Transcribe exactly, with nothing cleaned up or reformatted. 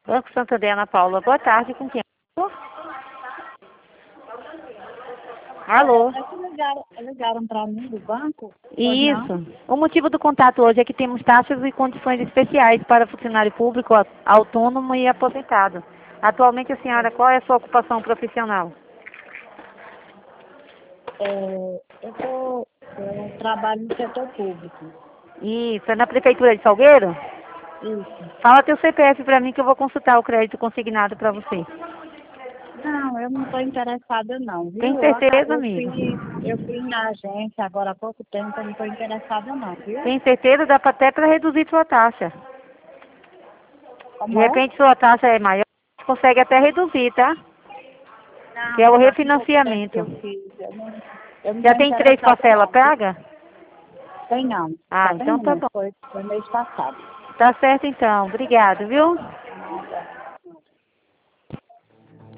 Banco Santander, Ana Paula. Boa tarde, com quem? Alô? É que ligaram, ligaram para mim do banco? Isso. O motivo do contato hoje é que temos taxas e condições especiais para funcionário público, a- autônomo e aposentado. Atualmente, a senhora, qual é a sua ocupação profissional? É, eu, tô, eu trabalho no setor público. Isso. É na Prefeitura de Salgueiro? Isso. Fala teu C P F para mim que eu vou consultar o crédito consignado para você. Não, eu não estou interessada não, Tem viu? Eu, aca- certeza, eu, amigo? fui, eu fui na agência agora há pouco tempo, eu não estou interessada não, viu? Tem certeza? Dá pra- até para reduzir sua taxa. De Como é? repente, sua taxa é maior, consegue até reduzir, tá? Que Não, é o faz um pouco tempo que refinanciamento. eu fiz. Eu não eu não Já estou tem três interessada parcelas não, viu? paga? Tem não, Ah, só tem então tá uma, bom. foi, foi mês passado. Tá certo então. Obrigado, viu? Nada.